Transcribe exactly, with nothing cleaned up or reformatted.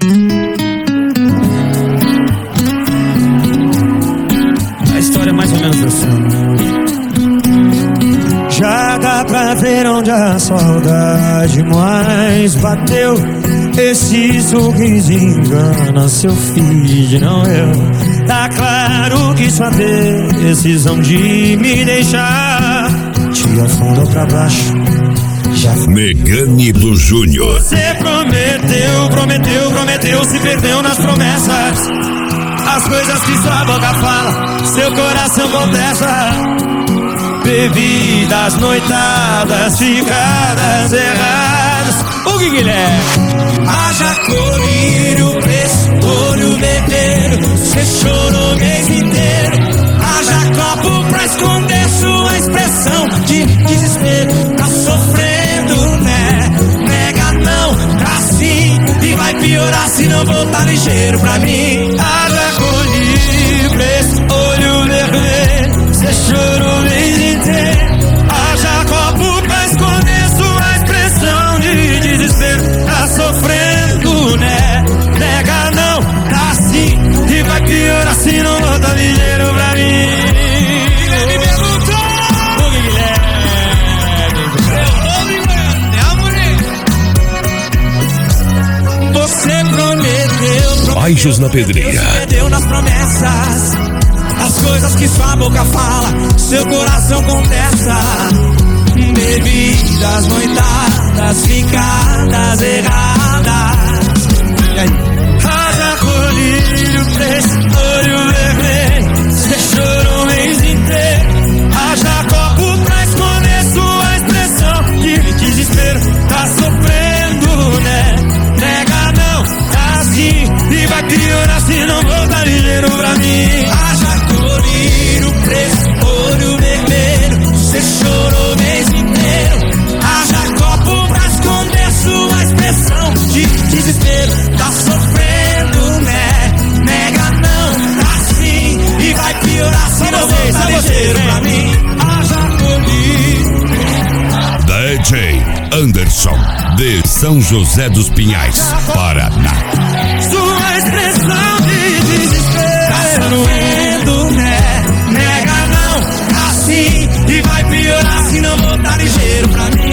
A história é mais ou menos assim. Já dá pra ver onde a saudade mais bateu. Esse sorriso engana seu feed, não eu. Tá claro que sua decisão de me deixar te afundou pra baixo. Megane do Júnior. Você prometeu, prometeu, prometeu, se perdeu nas promessas. As coisas que sua boca fala, seu coração contesta. Bebidas, noitadas, ficadas erradas. O que Guilherme? Haja colírio, preço, olho vermelho. Cê chorou o mês inteiro. Haja copo pra esconder sua expressão de desespero. Tá sofrendo, né? Nega não, tá sim. E vai piorar se não voltar ligeiro pra mim. Haja colírio, preço, olho vermelho. Cê chorou o mês inteiro. Haja copo pra esconder sua expressão de desespero. Tá sofrendo, né? Nega não, tá sim. E vai piorar se não volta ligeiro pra mim. Guilherme perguntou. O Guilherme. Seu nome, mano, é você prometeu, prometeu. Baixos na Pedreira. Se perdeu nas promessas. As coisas que sua boca fala, seu coração contesta. Bebidas, noitadas, ficadas erradas. E aí? Haja colírio, preço, olho vermelho. Cê chorou o mês inteiro. Haja copo pra esconder sua expressão de desespero. Tá sofrendo, né? Nega não, tá assim. E vai piorar se não voltar ligeiro pra mim. Haja colírio, preço, olho vermelho. Cê chorou o mês inteiro. Haja copo pra esconder sua expressão de desespero. Tá sofrendo, né? Nega não, tá sim. E vai piorar se não voltar ligeiro pra mim. Haja colírio. D J Anderson, de São José dos Pinhais, Paraná. Sua expressão de desespero. Tá sofrendo, né? Nega não, tá sim. E vai piorar se não voltar ligeiro pra mim.